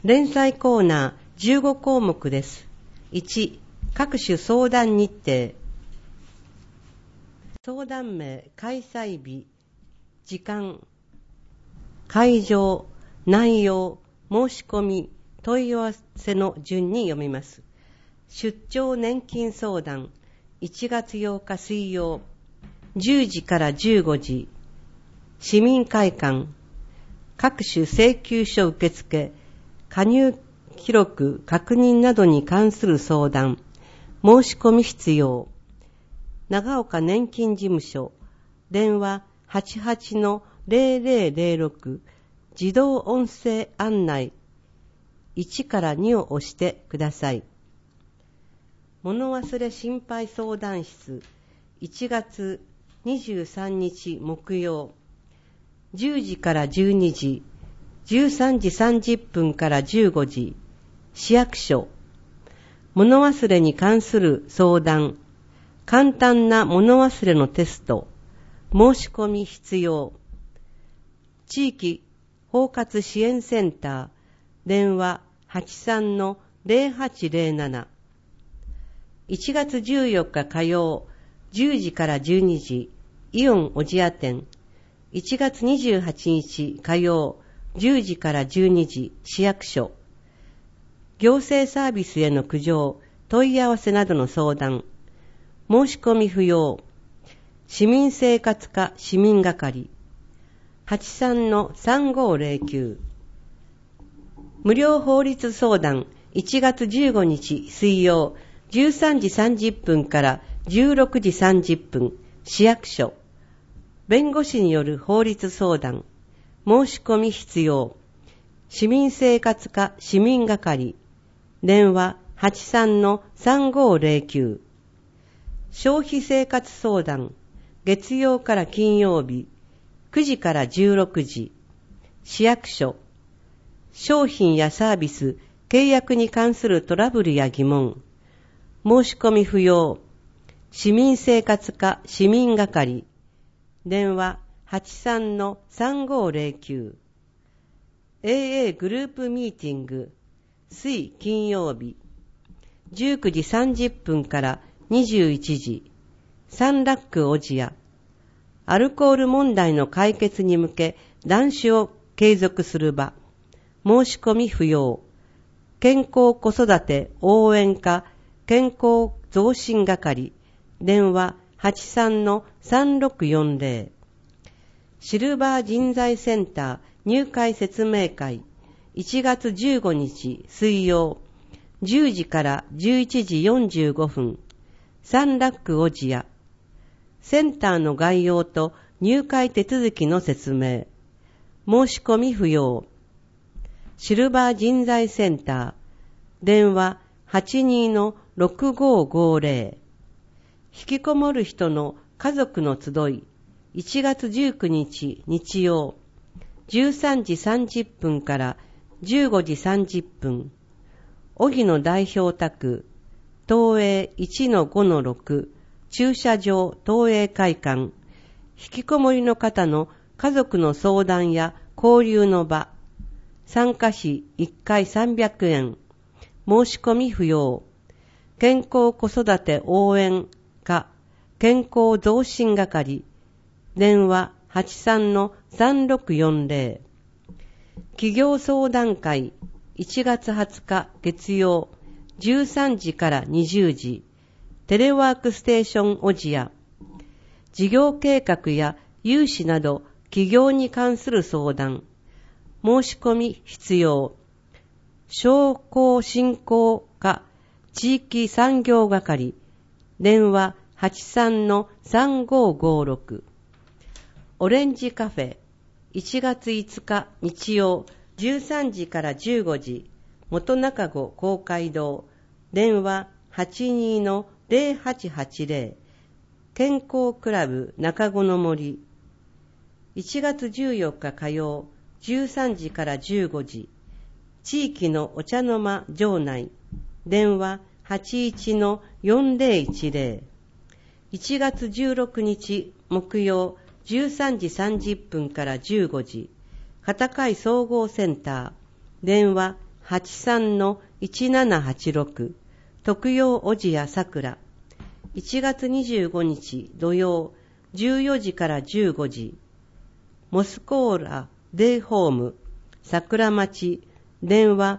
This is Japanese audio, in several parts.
連載コーナー15項目です。1、各種相談日程。相談名、開催日、時間、会場、内容、申し込み、問い合わせの順に読みます。出張年金相談、1月8日水曜、10時から15時、市民会館、各種請求書受付、加入記録確認などに関する相談、申し込み必要。長岡年金事務所、電話 88-0006 自動音声案内1から2を押してください。物忘れ心配相談室、1月23日木曜、10時から12時、13時30分から15時、市役所。物忘れに関する相談、簡単な物忘れのテスト、申し込み必要。地域包括支援センター、電話 83-0807。1月14日火曜、10時から12時、イオン小千谷店。1月28日火曜、10時から12時、市役所。行政サービスへの苦情、問い合わせなどの相談。申し込み不要。市民生活課市民係。83-3509。無料法律相談、1月15日水曜、13時30分から16時30分、市役所。弁護士による法律相談。申し込み必要。市民生活課市民係。電話 83-3509。消費生活相談。月曜から金曜日。9時から16時。市役所。商品やサービス、契約に関するトラブルや疑問。申し込み不要。市民生活課市民係。電話 83-3509。AA グループミーティング。水金曜日。19時30分から21時。サンラック小千谷。アルコール問題の解決に向け、断酒を継続する場。申し込み不要。健康子育て応援課健康増進係。電話 83-3640。シルバー人材センター入会説明会。1月15日水曜。10時から11時45分。サンラック小千谷。センターの概要と入会手続きの説明。申し込み不要。シルバー人材センター。電話 82-6550。引きこもる人の家族の集い。1月19日日曜。13時30分から15時30分。荻野代表宅。東映 1-5-6。駐車場東映会館。引きこもりの方の家族の相談や交流の場。参加費1回300円。申し込み不要。健康子育て応援課健康増進係。電話 83-3640。企業相談会1月20日月曜13時から20時。テレワークステーション小千谷。事業計画や融資など企業に関する相談。申し込み必要。商工振興課地域産業係。電話 83-3556。オレンジカフェ1月5日日曜13時から15時。元中郷公会堂。電話 82-0880。健康クラブ中子の森。1月14日火曜13時から15時。地域のお茶の間場内。電話 81-4010。1月16日木曜13時30分から15時。片貝総合センター。電話 83-1786徳陽小千谷さくら1月25日土曜14時から15時モスコーラデイホーム桜町電話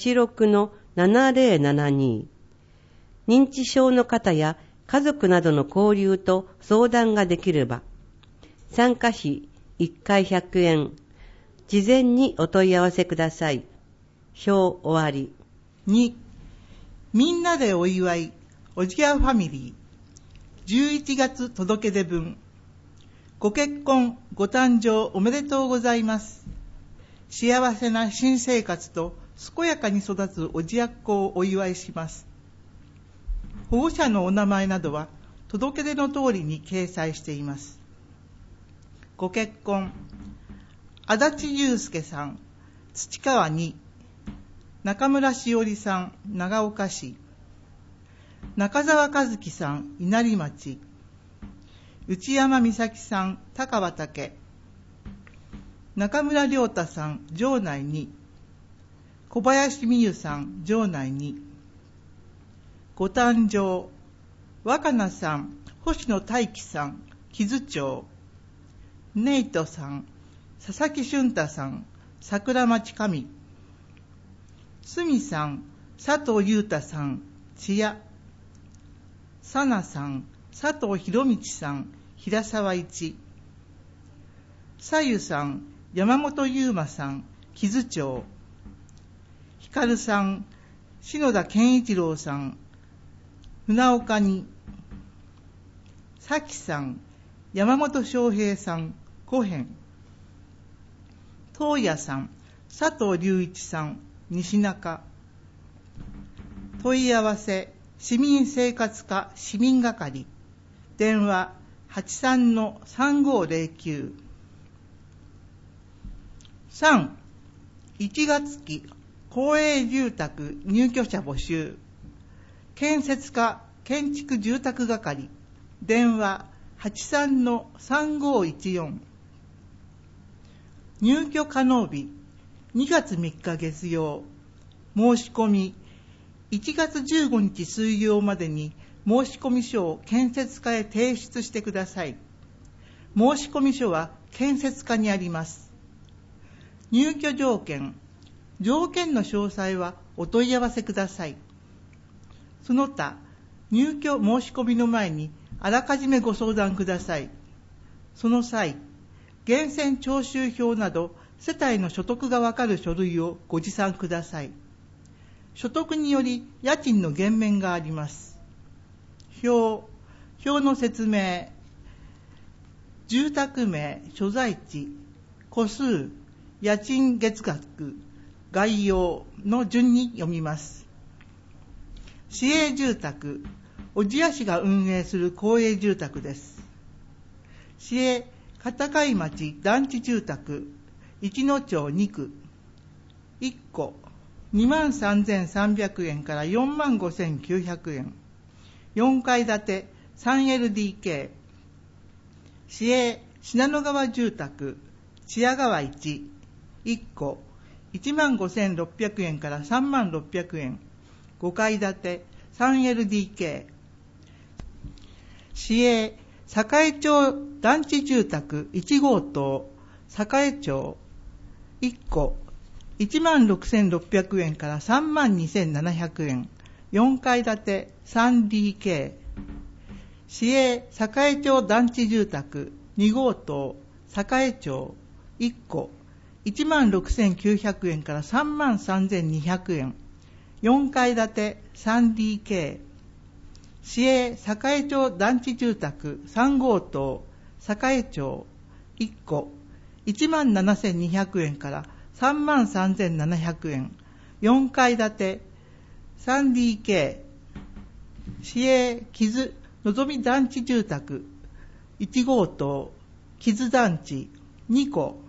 86-7072 認知症の方や家族などの交流と相談ができる場参加費1回100円事前にお問い合わせください。表終わり。 2. みんなでお祝いおじやファミリー11月届け出分ご結婚ご誕生おめでとうございます。幸せな新生活と健やかに育つおじやっ子をお祝いします。保護者のお名前などは届け出の通りに掲載しています。ご結婚足立祐介さん土川2中村しおりさん長岡市中澤和樹さん稲荷町内山美咲さん高畑中村亮太さん城内2小林美優さん城内2ご誕生若菜さん星野大輝さん木津町ネイトさん佐々木俊太さん桜町上すみさん佐藤裕太さん千谷さなさん佐藤博道さん平沢一さゆさん山本優馬さん木津町ひかるさん篠田健一郎さん船岡にさきさん山本翔平さん五辺東野さん佐藤隆一さん西中問い合わせ市民生活課市民係電話 83-3509 3. 1月期公営住宅入居者募集建設課建築住宅係電話 83-3514 入居可能日2月3日月曜申し込み1月15日水曜までに申込書を建設課へ提出してください。申込書は建設課にあります。入居条件の詳細はお問い合わせください。その他入居申し込みの前にあらかじめご相談ください。その際源泉徴収票など世帯の所得がわかる書類をご持参ください。所得により家賃の減免があります。表の説明住宅名所在地戸数家賃月額概要の順に読みます。市営住宅小千谷市が運営する公営住宅です。市営片貝町団地住宅一野町2区1戸23,300円から45,900円4階建て 3LDK 市営信濃川住宅千谷川1 1戸15,600円から36,000円5階建て 3LDK 市営栄町団地住宅1号棟栄町1戸16,600円から32,700円4階建て 3DK 市営栄町団地住宅2号棟栄町1戸16,900円から33,200円4階建て 3DK 市営栄町団地住宅3号棟栄町1戸17,200円から33,700円4階建て 3DK 市営木津のぞみ団地住宅1号棟木津団地2戸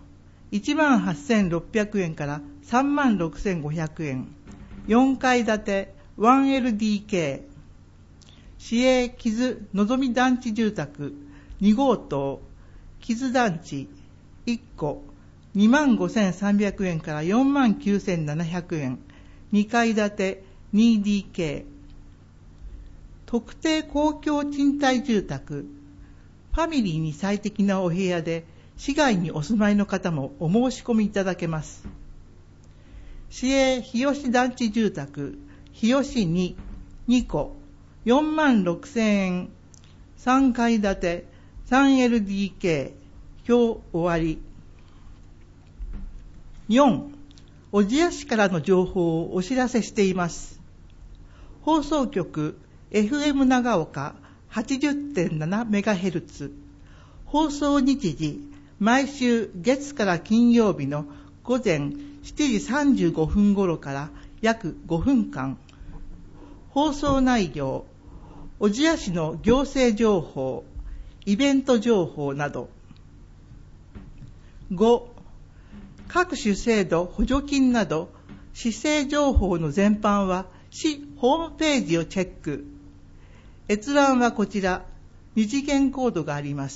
18,600円から36,500円4階建て 1LDK 市営木津のぞみ団地住宅2号棟木津団地1戸25,300円から49,700円 2階建て 2DK。特定公共賃貸住宅、ファミリーに最適なお部屋で、市外にお住まいの方もお申し込みいただけます。市営日吉団地住宅、日吉2、2戸、46,000円、3階建て 3LDK、表終わり。4、小千谷市からの情報をお知らせしています。放送局、FM 長岡 80.7MHz、放送日時、毎週月から金曜日の午前7時35分頃から約5分間。放送内容、小千谷市の行政情報、イベント情報など。5、各種制度補助金など、市政情報の全般は市ホームページをチェック。閲覧はこちら、二次元コードがあります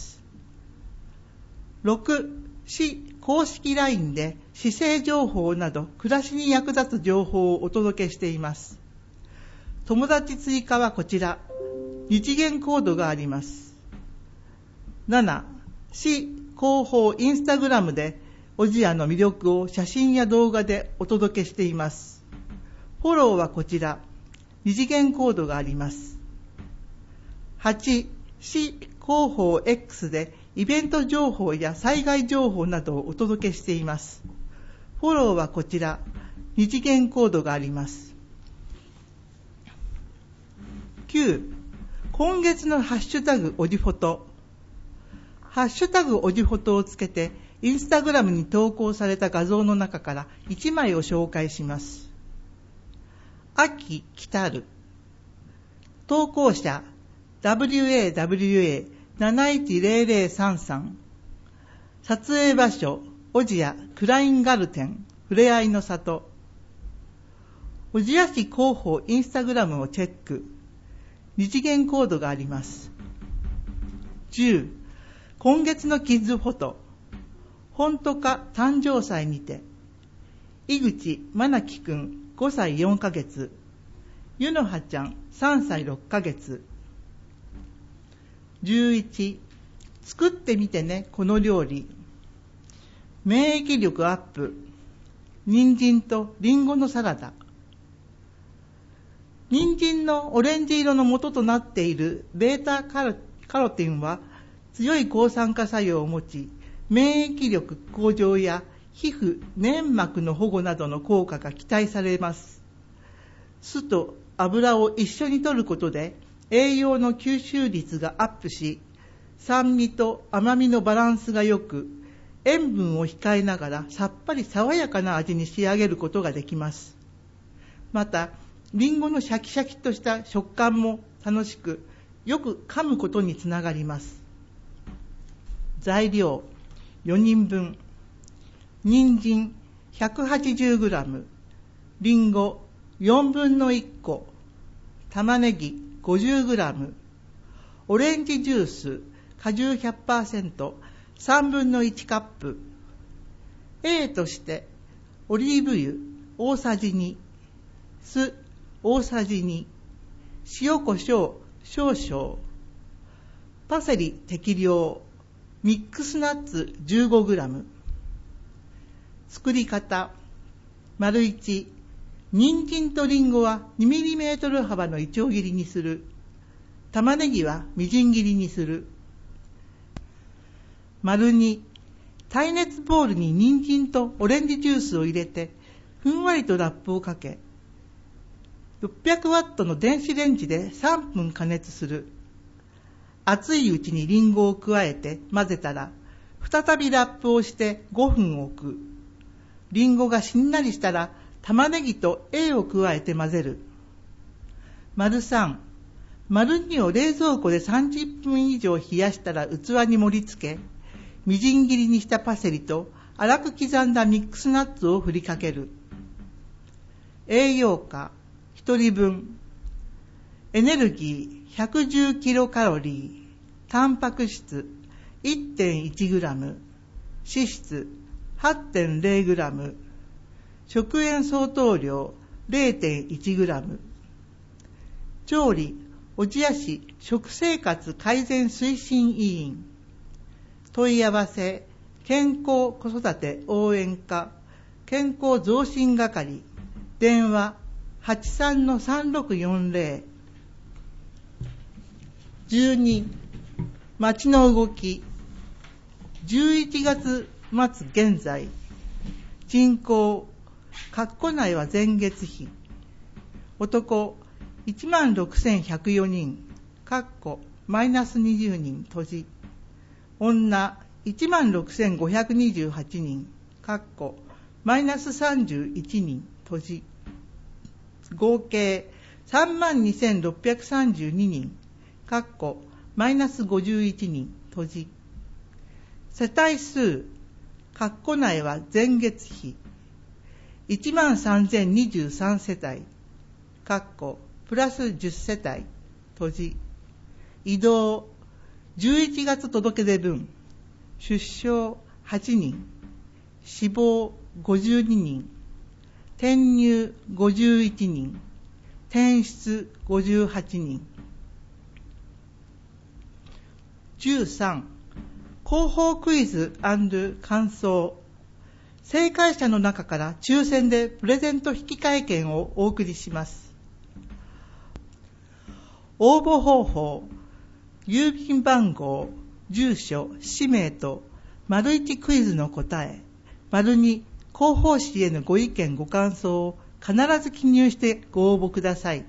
。6、市公式 LINE で市政情報など暮らしに役立つ情報をお届けしています。友達追加はこちら、二次元コードがあります。7、市広報インスタグラムで小千谷の魅力を写真や動画でお届けしています。フォローはこちら、二次元コードがあります。8、市広報 X でイベント情報や災害情報などをお届けしています。フォローはこちら、二次元コードがあります。9、今月のハッシュタグおじフォト。ハッシュタグおじフォトをつけて、インスタグラムに投稿された画像の中から1枚を紹介します。秋来たる。投稿者、WAWA710033。撮影場所、小千谷クラインガルテン、ふれあいの里。小千谷市広報インスタグラムをチェック。二次元コードがあります。10、今月のキッズフォト。本当か誕生祭にて。井口真奈くん5歳4ヶ月。ゆのはちゃん3歳6ヶ月。11、作ってみてねこの料理。免疫力アップ。人参とリンゴのサラダ。人参のオレンジ色の元となっているベータカロテンは強い抗酸化作用を持ち、免疫力向上や皮膚、粘膜の保護などの効果が期待されます。酢と油を一緒に摂ることで栄養の吸収率がアップし、酸味と甘みのバランスが良く、塩分を控えながらさっぱり爽やかな味に仕上げることができます。また、リンゴのシャキシャキとした食感も楽しく、よく噛むことにつながります。材料4人分。人参 180g、リンゴ4分の1個、玉ねぎ 50g、オレンジジュース果汁 100%、3分の1カップ。A として、オリーブ油大さじ2、酢大さじ2、塩コショウ少々、パセリ適量、ミックスナッツ 15g。作り方。丸1、人参とリンゴは 2mm 幅のいちょう切りにする。玉ねぎはみじん切りにする。丸2、耐熱ボウルに人参とオレンジジュースを入れて、ふんわりとラップをかけ、600ワットの電子レンジで3分加熱する。熱いうちにリンゴを加えて混ぜたら、再びラップをして5分置く。リンゴがしんなりしたら、玉ねぎと A を加えて混ぜる。丸3、丸2を冷蔵庫で30分以上冷やしたら器に盛り付け、みじん切りにしたパセリと粗く刻んだミックスナッツを振りかける。栄養価1人分。エネルギー110キロカロリー、タンパク質 1.1 グラム、脂質 8.0 グラム、食塩相当量 0.1g。調理小千谷市食生活改善推進委員。問い合わせ健康子育て応援課健康増進係。電話 83-3640。12. 町の動き。11月末現在、人口、括弧内は前月比。男、16,104人、括弧マイナス20人、閉じ。女、16,528人、括弧マイナス31人、閉じ。合計、32,632人、括弧マイナス51人、閉じ。世帯数、括弧内は前月比。13,023 世帯、括弧プラス10世帯、閉じ。移動、11月届出分、出生8人、死亡52人、転入51人、転出58人。13. 広報クイズ&感想。正解者の中から抽選でプレゼント引換券をお送りします。応募方法、郵便番号、住所、氏名と、①クイズの答え、②広報誌へのご意見ご感想を必ず記入してご応募ください。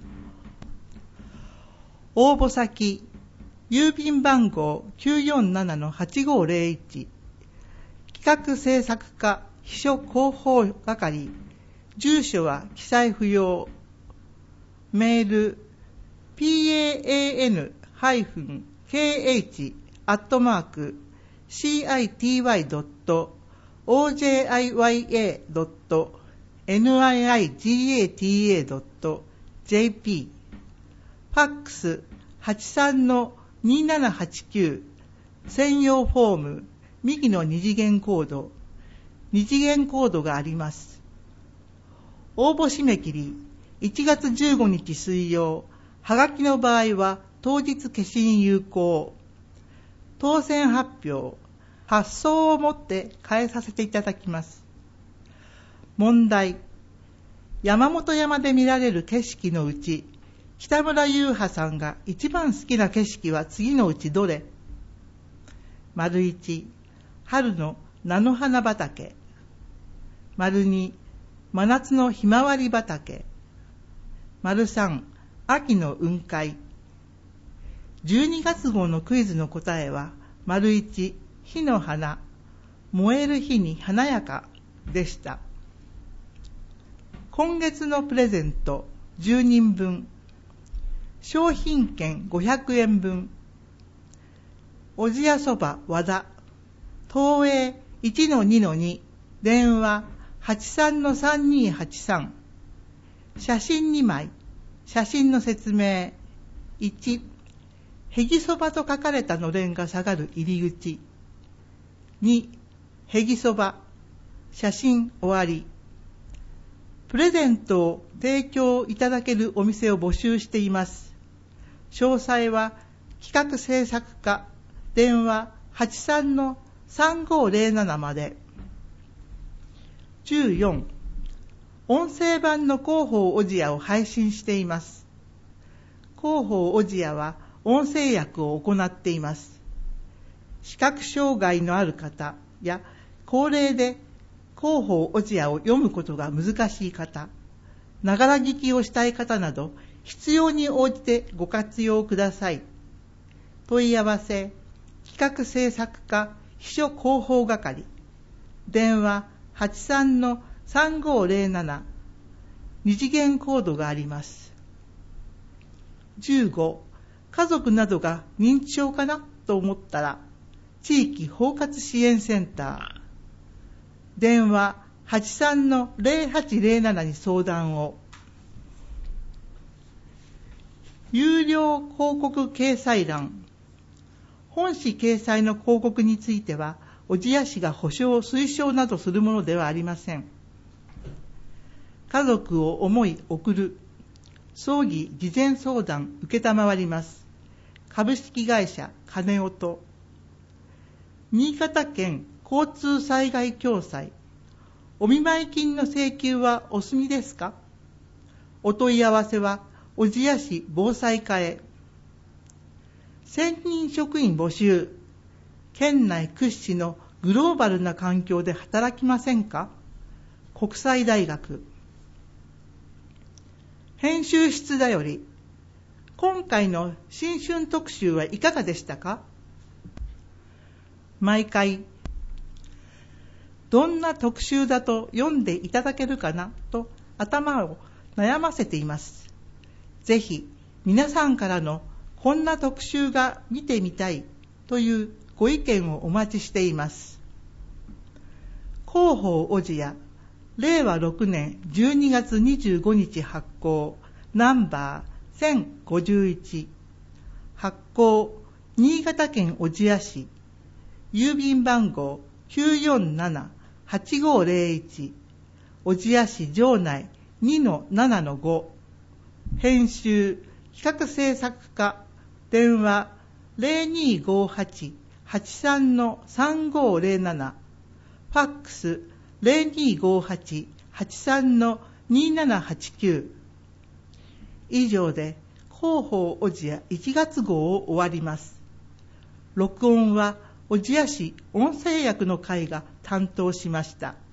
応募先、郵便番号 947-8501 企画制作課秘書広報係。住所は記載不要。メール pan-kh@citiya.niigata.jp。 ファックス 83-2789。専用フォーム右の二次元コード。二次元コードがあります。応募締め切り1月15日水曜。はがきの場合は当日消印有効。当選発表、発送をもって返させていただきます。問題。山本山で見られる景色のうち、北村優葉さんが一番好きな景色は次のうちどれ？①春の菜の花畑。②真夏のひまわり畑。③秋の雲海。12月号のクイズの答えは①火の花、燃える火に華やかでした。今月のプレゼント10人分。商品券500円分。おじやそば和田。東映 1-2-2。電話 83-3283。写真2枚。写真の説明。1、へぎそばと書かれたのれんが下がる入り口。2、へぎそば。写真終わり。プレゼントを提供いただけるお店を募集しています。詳細は企画制作課。電話 83-3507 まで。14、音声版の広報おじやを配信しています。広報おじやは音声訳を行っています。視覚障害のある方や高齢で広報おじやを読むことが難しい方、ながら聞きをしたい方など、必要に応じてご活用ください。問い合わせ、企画制作課秘書広報係。電話 83-3507。二次元コードがあります。15、家族などが認知症かなと思ったら、地域包括支援センター。電話 83-0807 に相談を。有料広告掲載欄。本誌掲載の広告については、小千谷市が保証・推奨などするものではありません。 家族を思い送る。葬儀事前相談承ります。株式会社金音。新潟県交通災害共済。お見舞い金の請求はお済みですか？お問い合わせは小千谷市防災課へ。専任職員募集。県内屈指のグローバルな環境で働きませんか？国際大学。編集室だより。今回の新春特集はいかがでしたか？毎回、どんな特集だと読んでいただけるかなと頭を悩ませています。ぜひ皆さんからのこんな特集が見てみたいというご意見をお待ちしています。広報小千谷、令和6年12月25日発行、ナンバー1051、発行新潟県小千谷市、郵便番号 947-8501、小千谷市城内 2-7-5、編集企画制作課、電話 0258-83-3507、ファックス 0258-83-2789。以上で広報小千谷1月号を終わります。録音は小千谷市音声役の会が担当しました。